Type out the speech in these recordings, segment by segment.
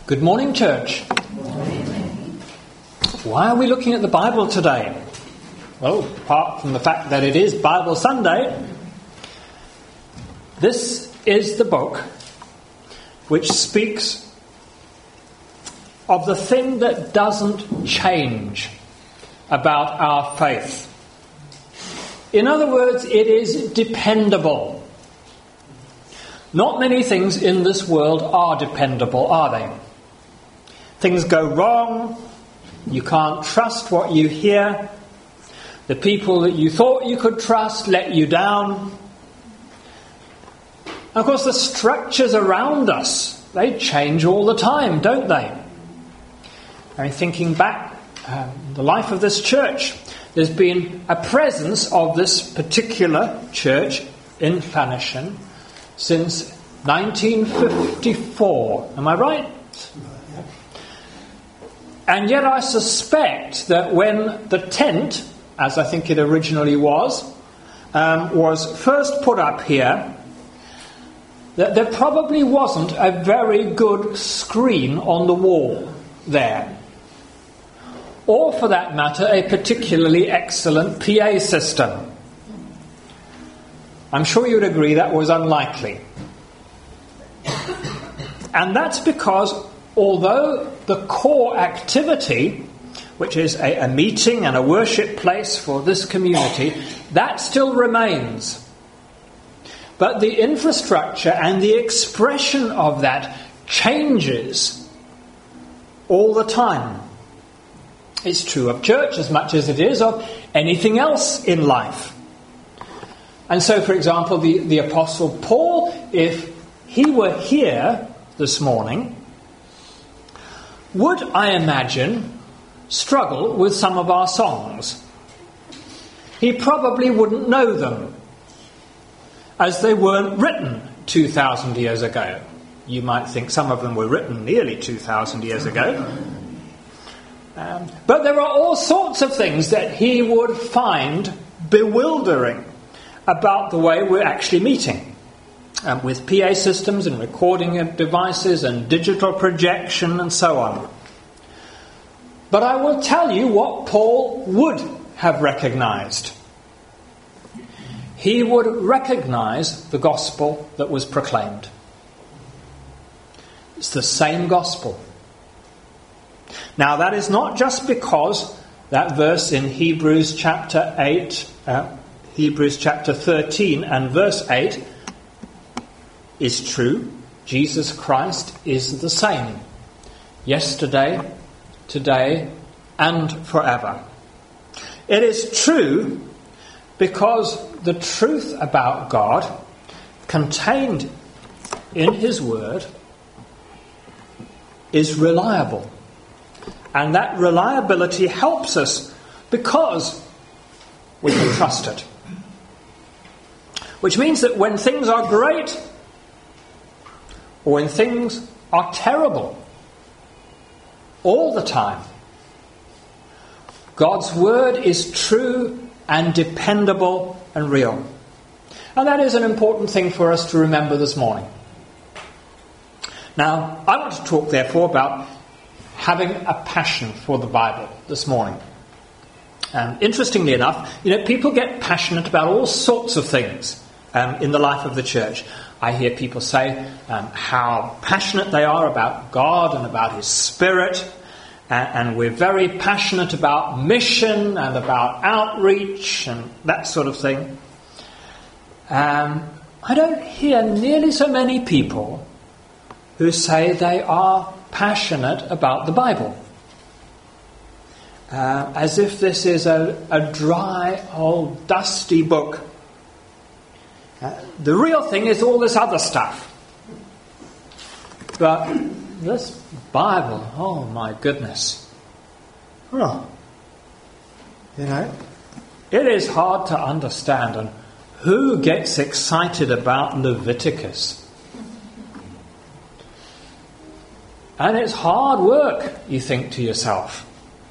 Good morning, church. Why are we looking at the Bible today? Well, apart from the fact that it is Bible Sunday, this is the book which speaks of the thing that doesn't change about our faith. In other words, it is dependable. Not many things in this world are dependable, are they? Things go wrong, you can't trust what you hear, the people that you thought you could trust let you down. Of course, the structures around us, they change all the time, don't they? I mean, thinking back, the life of this church, there's been a presence of this particular church in Llanishen since 1954. Am I right? And yet I suspect that when the tent, as I think it originally was first put up here, that there probably wasn't a very good screen on the wall there. Or, for that matter, a particularly excellent PA system. I'm sure you'd agree that was unlikely. And that's because, although the core activity, which is a meeting and a worship place for this community, that still remains. But the infrastructure and the expression of that changes all the time. It's true of church as much as it is of anything else in life. And so, for example, the Apostle Paul, if he were here this morning, would, I imagine, struggle with some of our songs. He probably wouldn't know them, as they weren't written 2,000 years ago. You might think some of them were written nearly 2,000 years ago. But there are all sorts of things that he would find bewildering about the way we're actually meeting. With PA systems and recording devices and digital projection and so on. But I will tell you what Paul would have recognized. He would recognize the gospel that was proclaimed. It's the same gospel. Now, that is not just because that verse in Hebrews chapter 13 and verse 8 is true. Jesus Christ is the same. Yesterday, today, and forever. It is true because the truth about God contained in His Word is reliable. And that reliability helps us because we can trust it. Which means that when things are great or when things are terrible, all the time, God's Word is true and dependable and real. And that is an important thing for us to remember this morning. Now, I want to talk, therefore, about having a passion for the Bible this morning. Interestingly enough, people get passionate about all sorts of things in the life of the church. I hear people say how passionate they are about God and about His Spirit. And we're very passionate about mission and about outreach and that sort of thing. I don't hear nearly so many people who say they are passionate about the Bible. As if this is a dry, old, dusty book. The real thing is all this other stuff. But this Bible, oh my goodness. Oh, it is hard to understand. And who gets excited about Leviticus? And it's hard work, you think to yourself.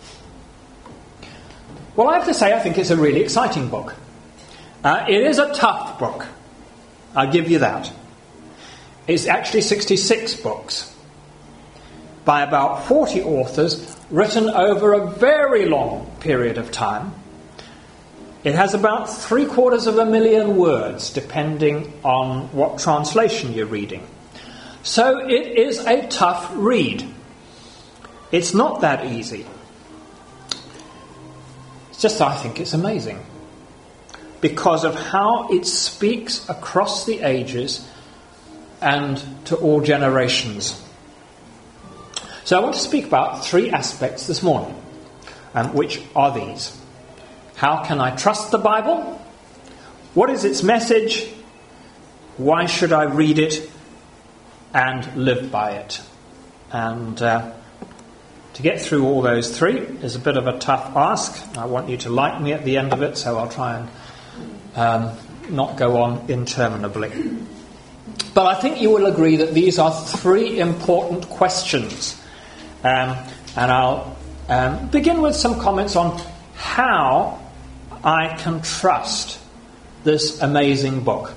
Well, I have to say, I think it's a really exciting book. It is a tough book. I'll give you that. It's actually 66 books. by about 40 authors, written over a very long period of time. It has about 750,000 words, depending on what translation you're reading. So it is a tough read. It's not that easy. It's just I think it's amazing because of how it speaks across the ages and to all generations. So I want to speak about 3 aspects this morning, which are these. How can I trust the Bible? What is its message? Why should I read it and live by it? And to get through all those 3 is a bit of a tough ask. I want you to like me at the end of it, so I'll try and not go on interminably. But I think you will agree that these are 3 important questions. And I'll begin with some comments on how I can trust this amazing book.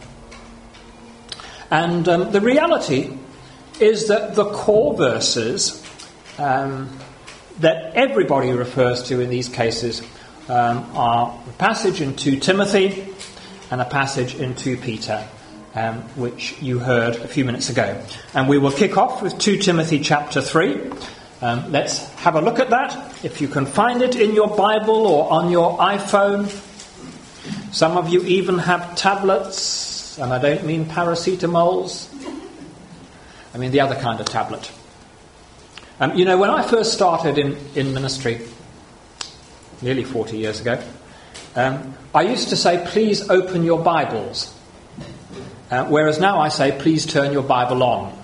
And the reality is that the core verses that everybody refers to in these cases are a passage in 2 Timothy and a passage in 2 Peter, which you heard a few minutes ago. And we will kick off with 2 Timothy chapter 3. Let's have a look at that. If you can find it in your Bible or on your iPhone. Some of you even have tablets, and I don't mean paracetamols. I mean the other kind of tablet. When I first started in ministry, nearly 40 years ago, I used to say, please open your Bibles. Whereas now I say, please turn your Bible on.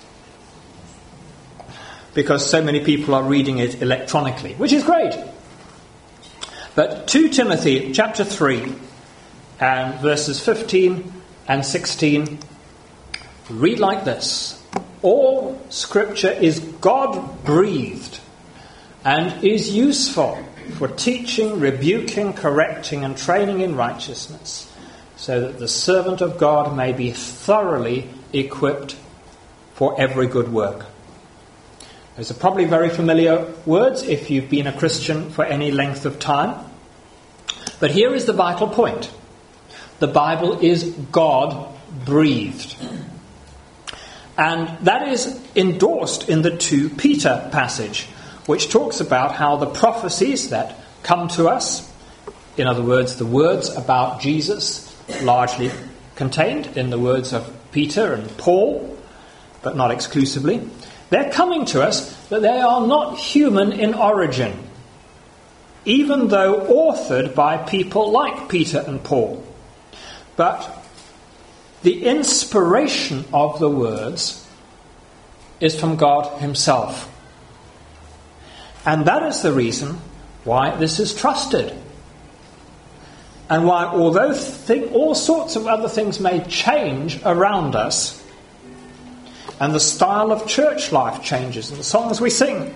Because so many people are reading it electronically, which is great. But 2 Timothy chapter 3 and verses 15 and 16 read like this. All scripture is God-breathed and is useful for teaching, rebuking, correcting and training in righteousness, so that the servant of God may be thoroughly equipped for every good work. Those are probably very familiar words if you've been a Christian for any length of time. But here is the vital point. The Bible is God-breathed. And that is endorsed in the 2 Peter passage, which talks about how the prophecies that come to us, in other words, the words about Jesus, largely contained in the words of Peter and Paul, but not exclusively, they're coming to us, but they are not human in origin, even though authored by people like Peter and Paul. But the inspiration of the words is from God himself. And that is the reason why this is trusted. And why, although all sorts of other things may change around us, and the style of church life changes, and the songs we sing,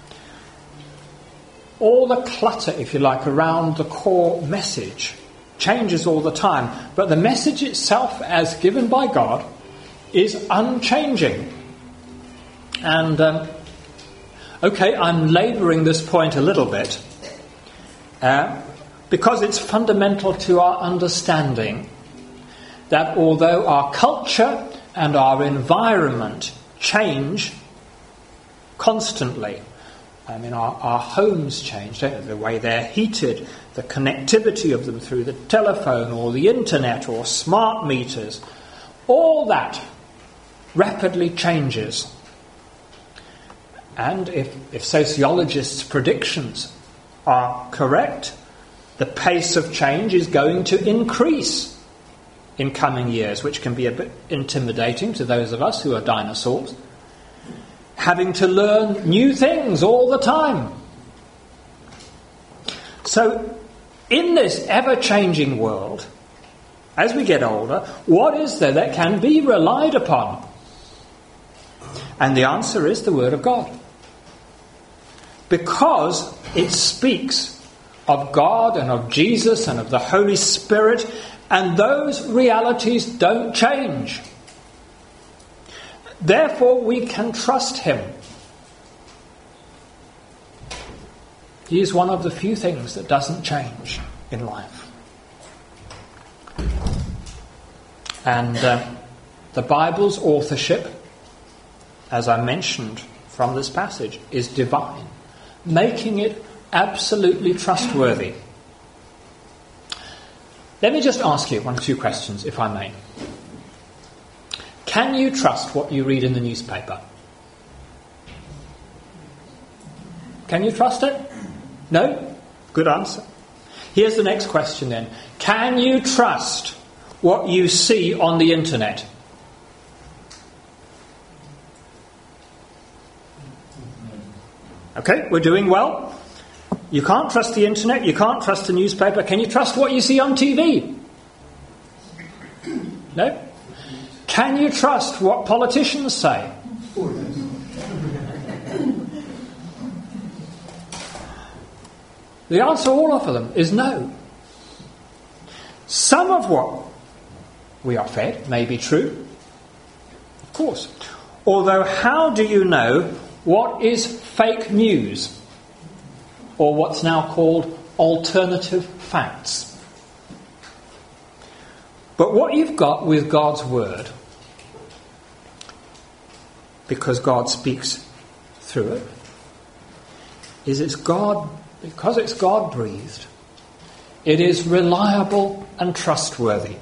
all the clutter, if you like, around the core message changes all the time. But the message itself, as given by God, is unchanging. And, I'm labouring this point a little bit, because it's fundamental to our understanding that although our culture and our environment change constantly. I mean, our homes change, don't they? The way they're heated, the connectivity of them through the telephone or the internet or smart meters, all that rapidly changes. And if sociologists' predictions are correct, the pace of change is going to increase in coming years, which can be a bit intimidating to those of us who are dinosaurs, having to learn new things all the time. So, in this ever-changing world, as we get older, what is there that can be relied upon? And the answer is the Word of God. Because it speaks of God and of Jesus and of the Holy Spirit, and those realities don't change. Therefore, we can trust him. He is one of the few things that doesn't change in life. And the Bible's authorship, as I mentioned from this passage, is divine, making it absolutely trustworthy. Let me just ask you one or two questions, if I may. Can you trust what you read in the newspaper? Can you trust it? No? Good answer. Here's the next question then. Can you trust what you see on the internet? Okay, we're doing well. You can't trust the internet, you can't trust the newspaper. Can you trust what you see on TV? No? Can you trust what politicians say? The answer, all of them, is no. Some of what we are fed may be true, of course. Although, how do you know what is fake news? Or what's now called alternative facts? But what you've got with God's Word, because God speaks through it, is because it's God-breathed, it is reliable and trustworthy.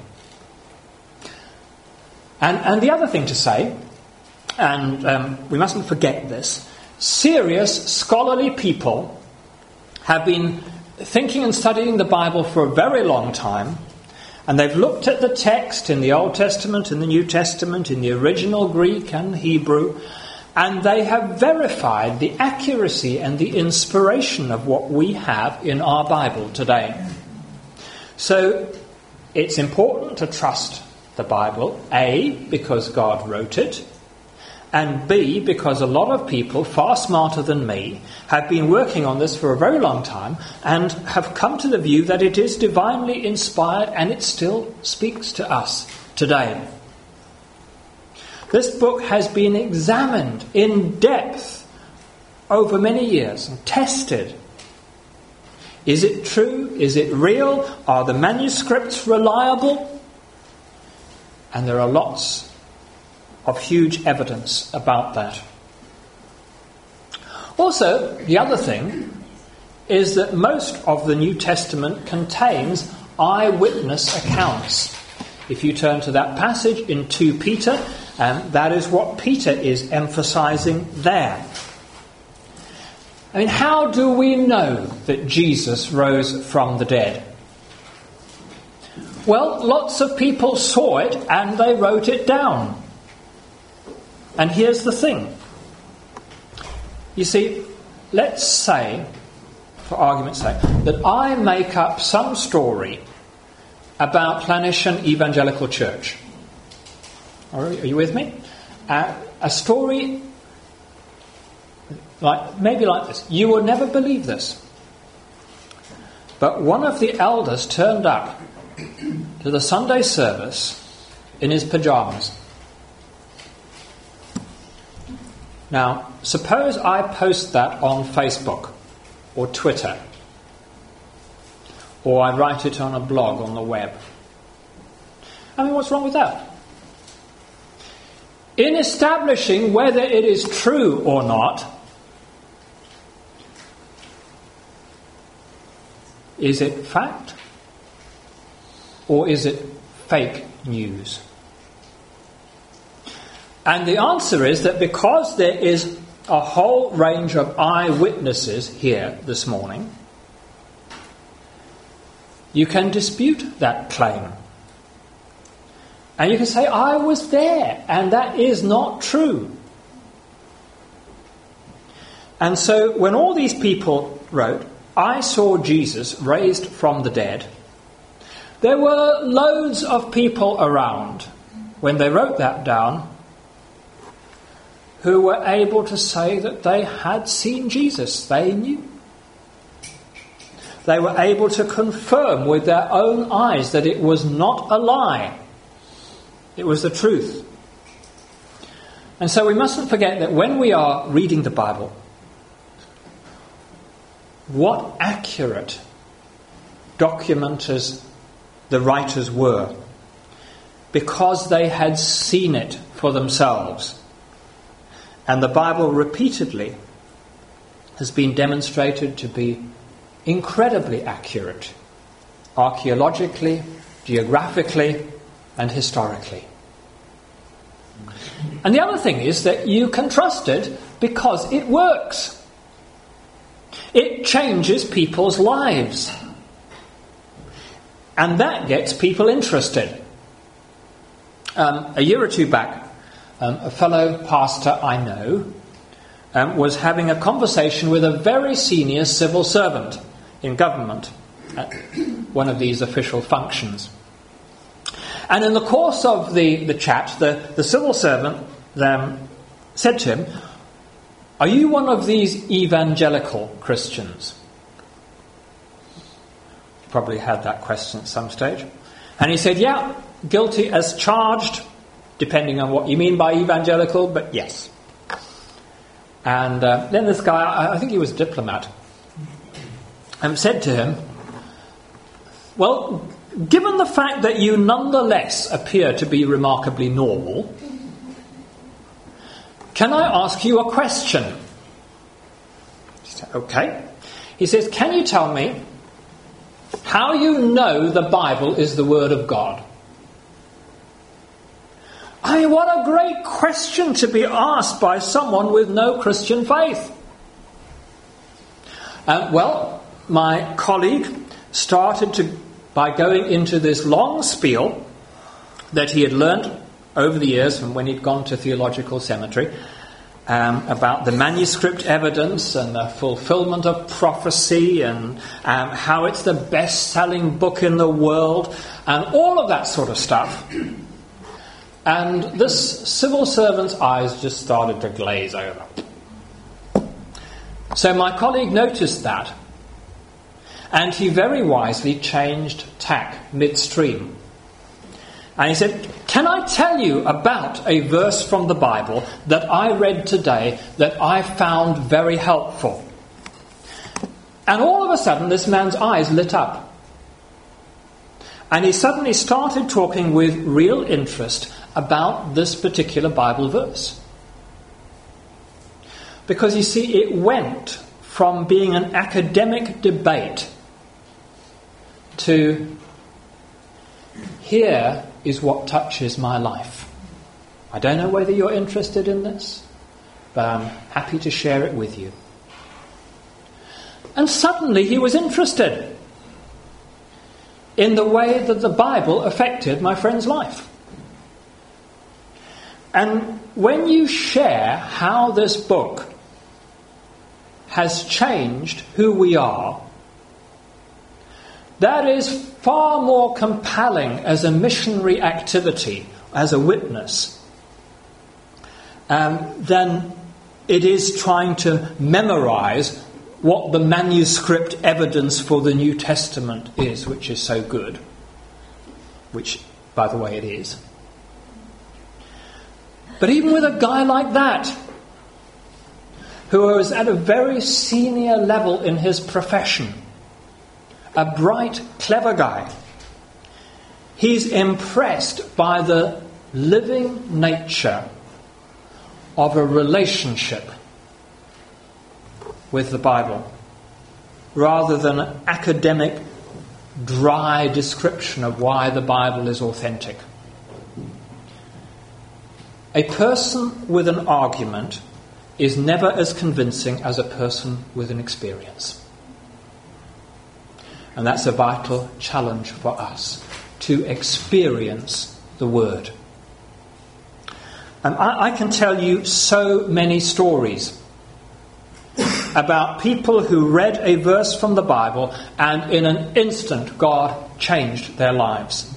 And the other thing to say, and we mustn't forget this, serious scholarly people have been thinking and studying the Bible for a very long time, and they've looked at the text in the Old Testament, in the New Testament, in the original Greek and Hebrew, and they have verified the accuracy and the inspiration of what we have in our Bible today. So it's important to trust the Bible, A, because God wrote it, and B, because a lot of people, far smarter than me, have been working on this for a very long time and have come to the view that it is divinely inspired and it still speaks to us today. This book has been examined in depth over many years and tested. Is it true? Is it real? Are the manuscripts reliable? And there are lots of huge evidence about that. Also, the other thing is that most of the New Testament contains eyewitness accounts. If you turn to that passage in 2 Peter, that is what Peter is emphasizing there. I mean, how do we know that Jesus rose from the dead? Well, lots of people saw it and they wrote it down. And here's the thing. You see, let's say, for argument's sake, that I make up some story about Planischen Evangelical Church. Are you with me? A story maybe like this. You will never believe this. But one of the elders turned up to the Sunday service in his pyjamas. Now, suppose I post that on Facebook or Twitter, or I write it on a blog on the web. I mean, what's wrong with that? In establishing whether it is true or not, is it fact or is it fake news? And the answer is that because there is a whole range of eyewitnesses here this morning, you can dispute that claim. And you can say, I was there, and that is not true. And so when all these people wrote, I saw Jesus raised from the dead, there were loads of people around when they wrote that down who were able to say that they had seen Jesus. They knew. They were able to confirm with their own eyes that it was not a lie. It was the truth. And so we mustn't forget that when we are reading the Bible, what accurate documenters the writers were, because they had seen it for themselves. And the Bible repeatedly has been demonstrated to be incredibly accurate, archaeologically, geographically, and historically. And the other thing is that you can trust it because it works. It changes people's lives. And that gets people interested. A year or two back, a fellow pastor I know was having a conversation with a very senior civil servant in government at one of these official functions. And in the course of the chat, the civil servant said to him, "Are you one of these evangelical Christians?" Probably had that question at some stage. And he said, "Yeah, guilty as charged, depending on what you mean by evangelical, but yes." And then this guy, I think he was a diplomat, said to him, "Well, given the fact that you nonetheless appear to be remarkably normal, can I ask you a question?" He said, "Okay." He says, "Can you tell me how you know the Bible is the Word of God?" I mean, what a great question to be asked by someone with no Christian faith. Well, my colleague started by going into this long spiel that he had learnt over the years from when he'd gone to theological seminary about the manuscript evidence and the fulfillment of prophecy and how it's the best-selling book in the world and all of that sort of stuff. And this civil servant's eyes just started to glaze over. So my colleague noticed that, and he very wisely changed tack midstream. And he said, "Can I tell you about a verse from the Bible that I read today that I found very helpful?" And all of a sudden this man's eyes lit up. And he suddenly started talking with real interest about this particular Bible verse. Because you see, it went from being an academic debate to, here is what touches my life. I don't know whether you're interested in this, but I'm happy to share it with you. And suddenly he was interested in the way that the Bible affected my friend's life. And when you share how this book has changed who we are, that is far more compelling as a missionary activity, as a witness, than it is trying to memorize what the manuscript evidence for the New Testament is, which is so good. Which, by the way, it is. But even with a guy like that, who was at a very senior level in his profession, a bright, clever guy, he's impressed by the living nature of a relationship with the Bible, rather than an academic, dry description of why the Bible is authentic. A person with an argument is never as convincing as a person with an experience. And that's a vital challenge for us, to experience the Word. And I can tell you so many stories about people who read a verse from the Bible and in an instant God changed their lives.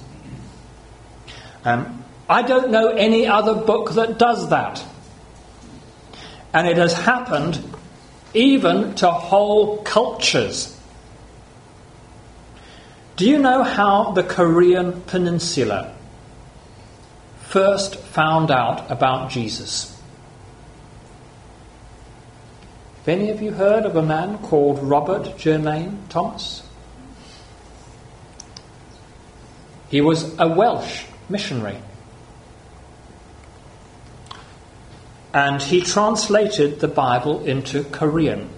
I don't know any other book that does that. And it has happened even to whole cultures. Do you know how the Korean Peninsula first found out about Jesus? Have any of you heard of a man called Robert Germain Thomas? He was a Welsh missionary. And he translated the Bible into Korean.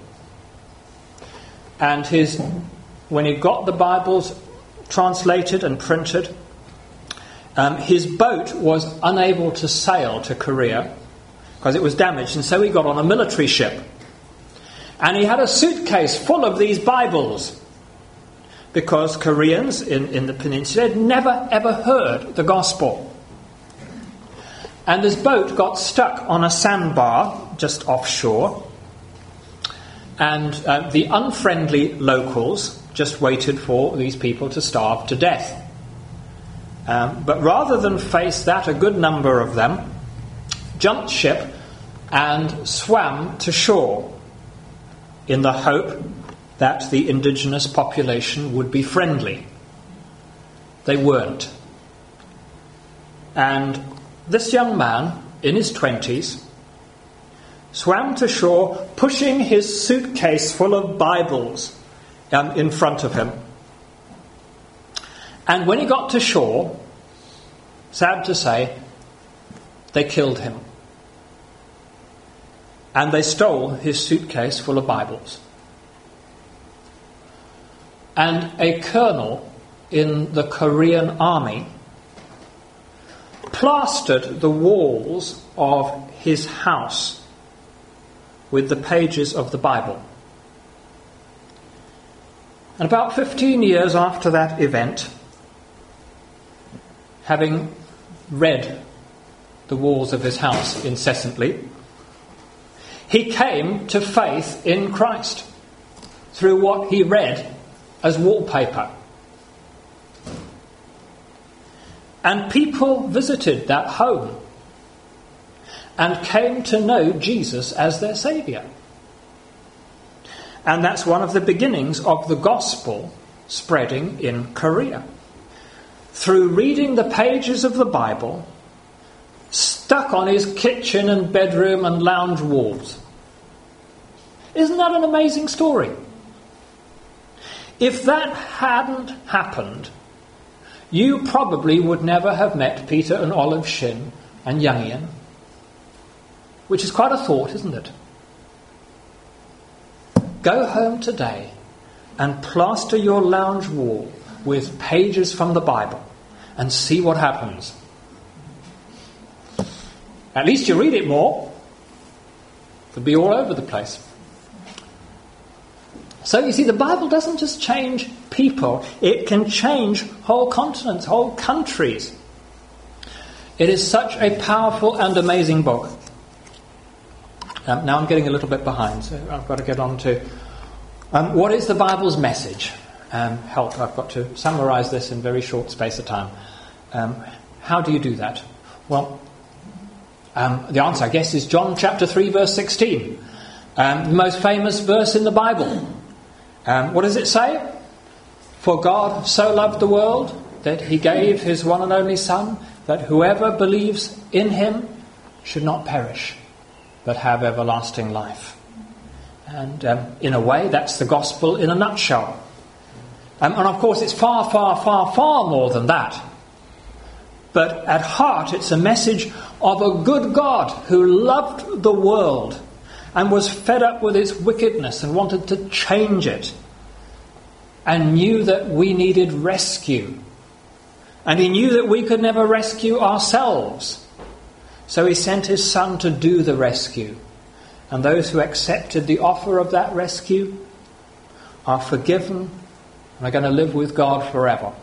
And when he got the Bibles translated and printed, his boat was unable to sail to Korea because it was damaged, and so he got on a military ship. And he had a suitcase full of these Bibles because Koreans in the peninsula had never ever heard the gospel. And this boat got stuck on a sandbar just offshore, and the unfriendly locals just waited for these people to starve to death. But rather than face that, a good number of them jumped ship and swam to shore in the hope that the indigenous population would be friendly. They weren't. And this young man, in his 20s, swam to shore pushing his suitcase full of Bibles in front of him. And when he got to shore, sad to say, they killed him. And they stole his suitcase full of Bibles. And a colonel in the Korean army plastered the walls of his house with the pages of the Bible. And about 15 years after that event, having read the walls of his house incessantly, he came to faith in Christ through what he read as wallpaper. And people visited that home and came to know Jesus as their Saviour. And that's one of the beginnings of the gospel spreading in Korea. Through reading the pages of the Bible, stuck on his kitchen and bedroom and lounge walls. Isn't that an amazing story? If that hadn't happened, you probably would never have met Peter and Olive Shin and Young Ian. Which is quite a thought, isn't it? Go home today and plaster your lounge wall with pages from the Bible and see what happens. At least you read it more. It'll be all over the place. So you see, the Bible doesn't just change people, it can change whole continents, whole countries. It is such a powerful and amazing book. Now I'm getting a little bit behind, so I've got to get on to what is the Bible's message? I've got to summarise this in a very short space of time. How do you do that? Well, the answer, I guess, is John chapter 3, verse 16. The most famous verse in the Bible. What does it say? For God so loved the world that he gave his one and only Son, that whoever believes in him should not perish, but have everlasting life. And in a way, that's the gospel in a nutshell. And of course, it's far, far, far, far more than that. But at heart, it's a message of a good God who loved the world and was fed up with its wickedness and wanted to change it, and knew that we needed rescue. And he knew that we could never rescue ourselves. So he sent his Son to do the rescue. And those who accepted the offer of that rescue are forgiven and are going to live with God forever.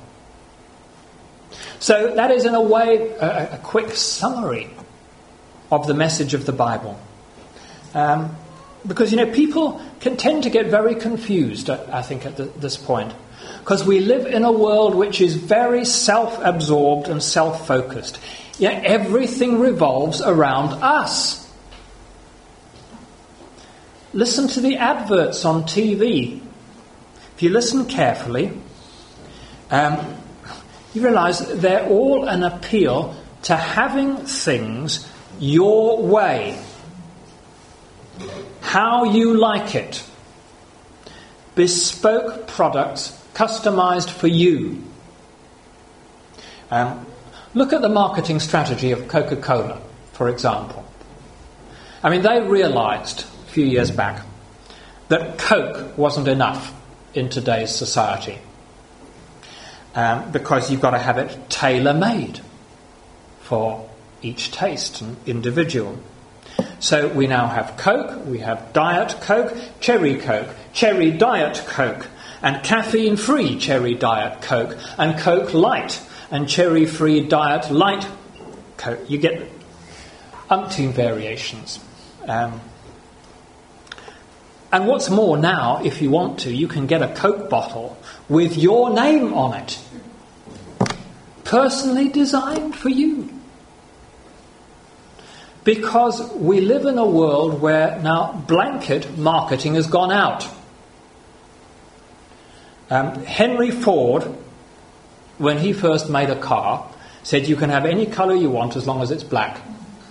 So that is, in a way, a quick summary of the message of the Bible. Because, people can tend to get very confused, I think, at this point. Because we live in a world which is very self-absorbed and self-focused. Yet everything revolves around us. Listen to the adverts on TV. If you listen carefully, you realise they're all an appeal to having things your way. how you like it. Bespoke products customized for you. Look at the marketing strategy of Coca-Cola, for example. I mean, they realized a few years back that Coke wasn't enough in today's society, because you've got to have it tailor-made for each taste and individual. So we now have Coke, we have Diet Coke, Cherry Diet Coke, and caffeine-free Cherry Diet Coke, and Coke Light, and cherry-free Diet Light Coke. You get umpteen variations. And what's more, now, if you want to, you can get a Coke bottle with your name on it. Personally designed for you. Because we live in a world where now blanket marketing has gone out. Henry Ford, when he first made a car, said you can have any colour you want as long as it's black.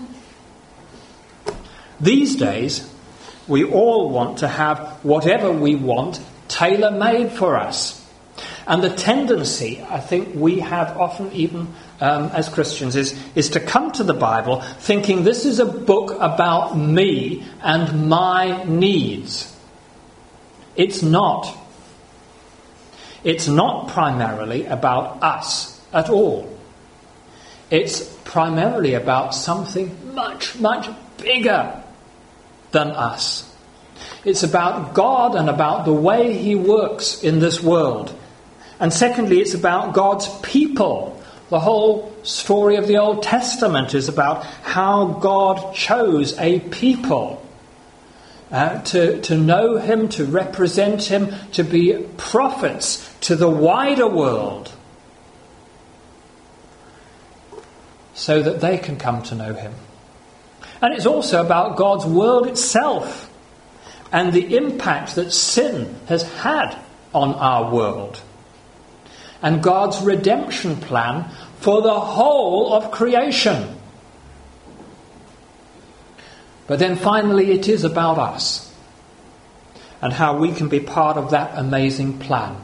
These days, we all want to have whatever we want tailor-made for us. And the tendency, I think we have often even as Christians, is to come to the Bible thinking this is a book about me and my needs. It's not. It's not primarily about us at all. It's primarily about something much, much bigger than us. It's about God and about the way He works in this world. And secondly, it's about God's people. The whole story of the Old Testament is about how God chose a people to know Him, to represent Him, to be prophets to the wider world, so that they can come to know Him. And it's also about God's world itself and the impact that sin has had on our world, and God's redemption plan for the whole of creation. But then finally it is about us and how we can be part of that amazing plan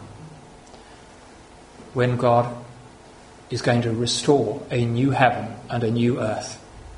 when God is going to restore a new heaven and a new earth.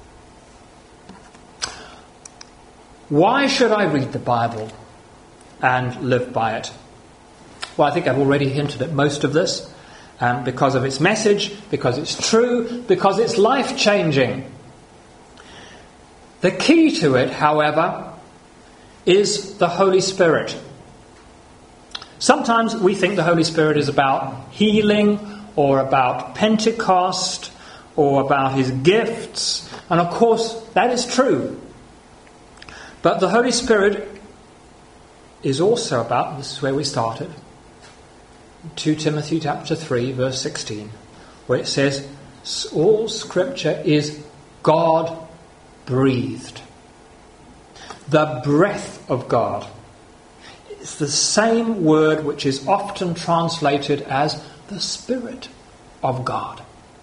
Why should I read the Bible and live by it? Well, I think I've already hinted at most of this. Because of its message, because it's true, because it's life-changing. The key to it, however, is the Holy Spirit. Sometimes we think the Holy Spirit is about healing, or about Pentecost, or about His gifts, and of course that is true. But the Holy Spirit is also about, and this is where we started, 2 Timothy chapter 3 verse 16, where it says all Scripture is God-breathed. The breath of God. It's the same word which is often translated as the Spirit of God.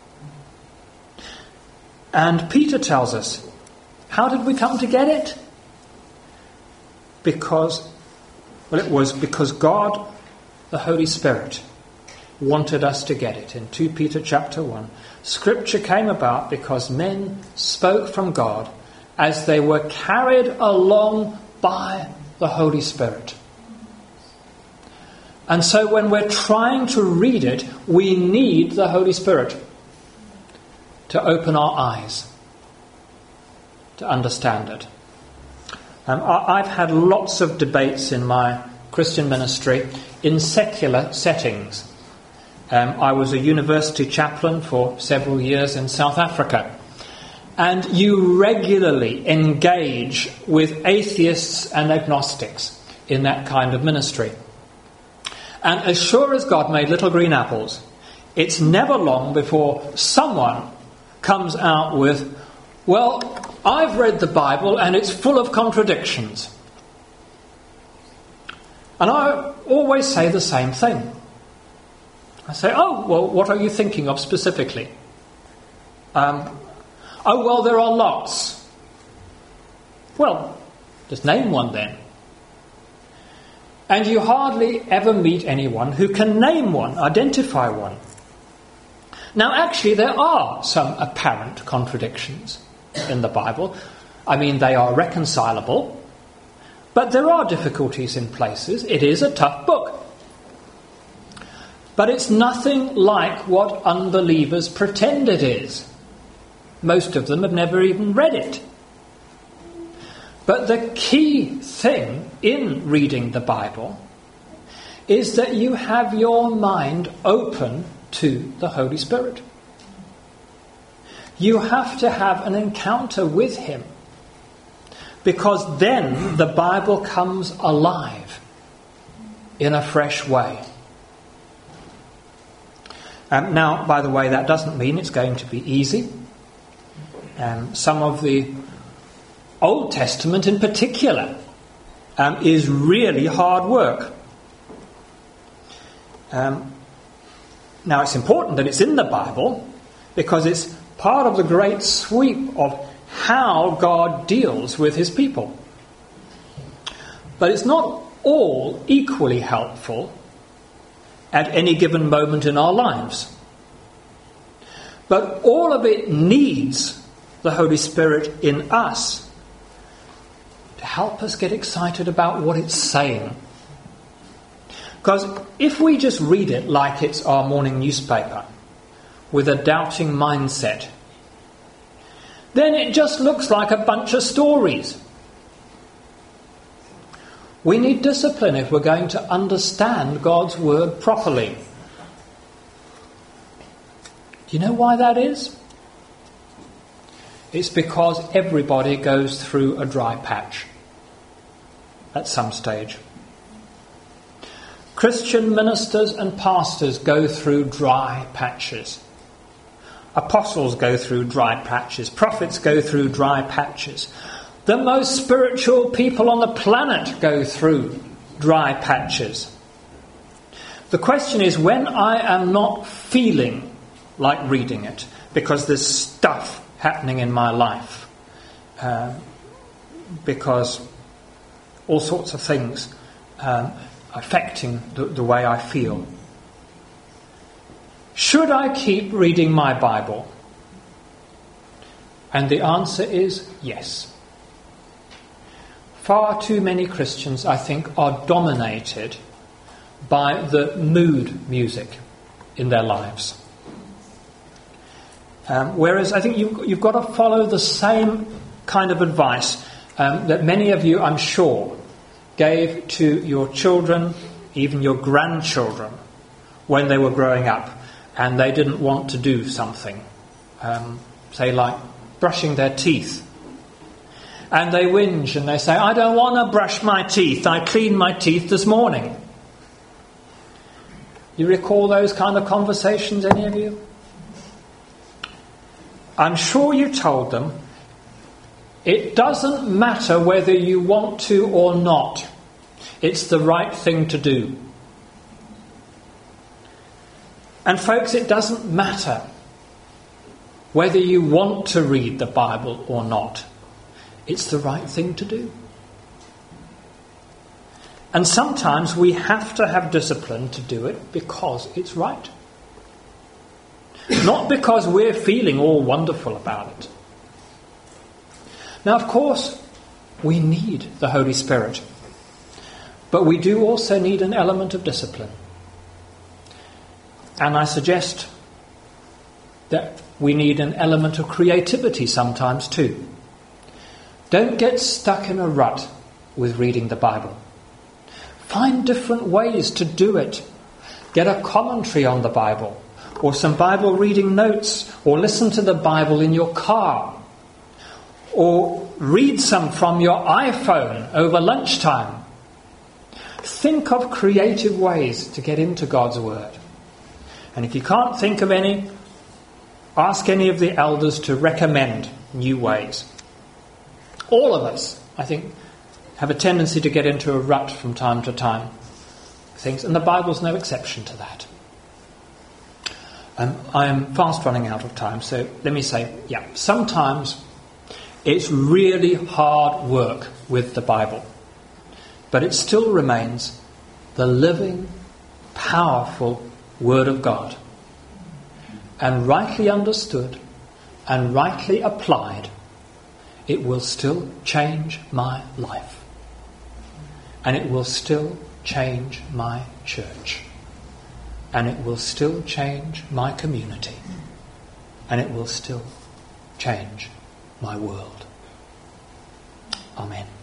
And Peter tells us, how did we come to get it? It was because God, the Holy Spirit, wanted us to get it. In 2 Peter chapter 1, Scripture came about because men spoke from God as they were carried along by the Holy Spirit. And so when we're trying to read it, we need the Holy Spirit to open our eyes, to understand it. I've had lots of debates in my Christian ministry in secular settings. I was a university chaplain for several years in South Africa. And you regularly engage with atheists and agnostics in that kind of ministry. And as sure as God made little green apples, it's never long before someone comes out with, well, I've read the Bible and it's full of contradictions. And I always say the same thing. I say, oh, well, what are you thinking of specifically? Oh, well, there are lots. Well, Just name one then. And you hardly ever meet anyone who can name one, identify one. Now, actually, there are some apparent contradictions in the Bible. I mean, they are reconcilable, but there are difficulties in places. It is a tough book. But it's nothing like what unbelievers pretend it is. Most of them have never even read it. But the key thing in reading the Bible is that you have your mind open to the Holy Spirit. You have to have an encounter with Him, because then the Bible comes alive in a fresh way. Now, by the way, that doesn't mean it's going to be easy. Some of the Old Testament in particular is really hard work. Now, it's important that it's in the Bible because it's part of the great sweep of how God deals with His people. But it's not all equally helpful at any given moment in our lives. But all of it needs the Holy Spirit in us to help us get excited about what it's saying. Because if we just read it like it's our morning newspaper with a doubting mindset, then it just looks like a bunch of stories. We need discipline if we're going to understand God's word properly. Do you know why that is? It's because everybody goes through a dry patch at some stage. Christian ministers and pastors go through dry patches. Apostles go through dry patches. Prophets go through dry patches. The most spiritual people on the planet go through dry patches. The question is, when I am not feeling like reading it, because there's stuff happening in my life, because all sorts of things affecting the way I feel, should I keep reading my Bible? And the answer is yes. Far too many Christians, I think, are dominated by the mood music in their lives. Whereas I think you've got to follow the same kind of advice that many of you, I'm sure, gave to your children, even your grandchildren, when they were growing up and they didn't want to do something, say like brushing their teeth. And they whinge and they say, I don't want to brush my teeth. I cleaned my teeth this morning. You recall those kind of conversations, any of you? I'm sure you told them, it doesn't matter whether you want to or not. It's the right thing to do. And folks, it doesn't matter whether you want to read the Bible or not. It's the right thing to do. And sometimes we have to have discipline to do it because it's right. Not because we're feeling all wonderful about it. Now, of course, we need the Holy Spirit. But we do also need an element of discipline. And I suggest that we need an element of creativity sometimes too. Don't get stuck in a rut with reading the Bible. Find different ways to do it. Get a commentary on the Bible, or some Bible reading notes, or listen to the Bible in your car, or read some from your iPhone over lunchtime. Think of creative ways to get into God's Word. And if you can't think of any, ask any of the elders to recommend new ways. All of us, I think, have a tendency to get into a rut from time to time. And the Bible's no exception to that. I am fast running out of time, so let me say, sometimes it's really hard work with the Bible. But it still remains the living, powerful Word of God. And rightly understood and rightly applied, it will still change my life. And it will still change my church. And it will still change my community. And it will still change my world. Amen.